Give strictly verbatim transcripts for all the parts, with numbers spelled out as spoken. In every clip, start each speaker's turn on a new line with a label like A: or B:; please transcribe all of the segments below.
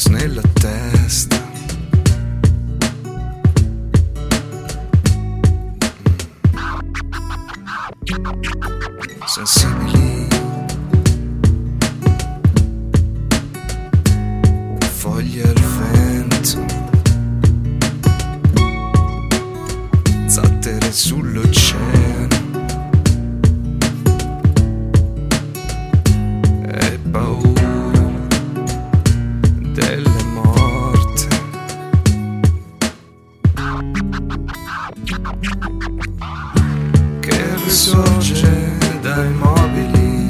A: caos nella testa. Sensibili, foglie al vento, zattere sull'oceano e paura delle morte. Che risorge dai mobili,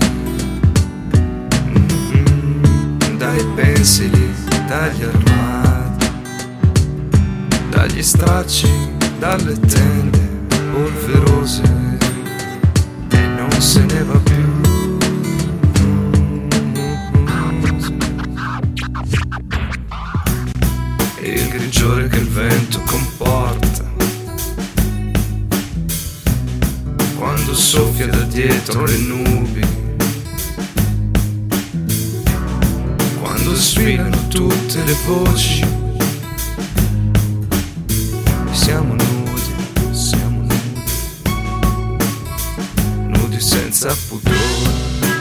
A: mm-hmm, dai pensili, dagli armadi, dagli stracci, dalle tende polverose, e non se ne va più. Il grigiore che il vento comporta quando soffia da dietro le nubi, quando sfilano tutte le voci. Siamo nudi, siamo nudi, nudi senza pudore,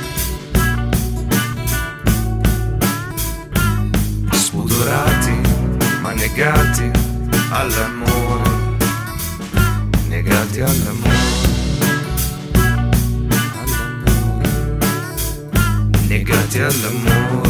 A: spudorati ma negati all'amore, negati all'amore. Negati all'amore.